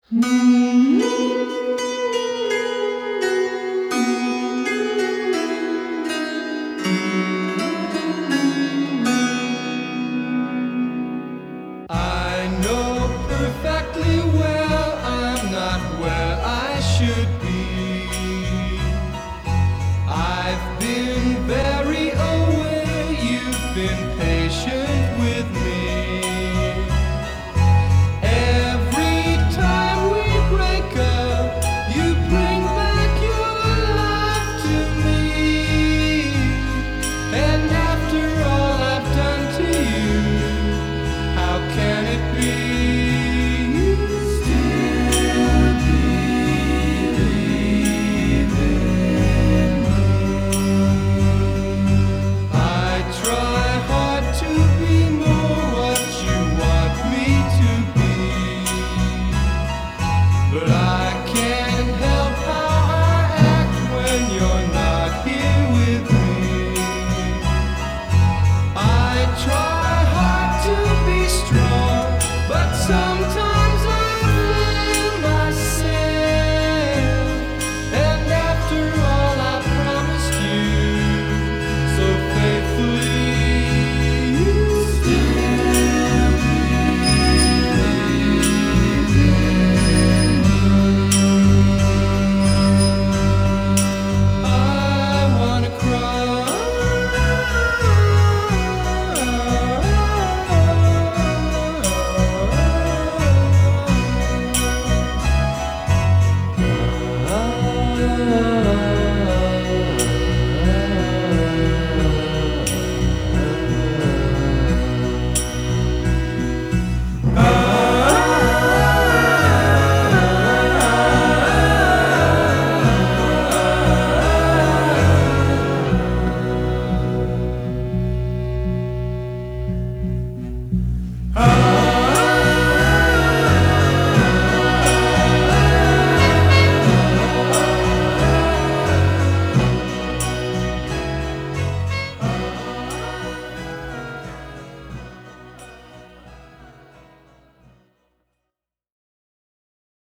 I know perfectly well I'm not where I should be. I've been very aware, you've been patient with me. Every time we break up, you bring back your love to me. And after all I've done to you, how can it be? You still believe in me. I try hard to be more what you want me to be, but I can't help how I act when you're not here with me. I try hard to be strong, but sometimes I fail myself. And after all I promised you so faithfully, you still believe in me. I wanna cry.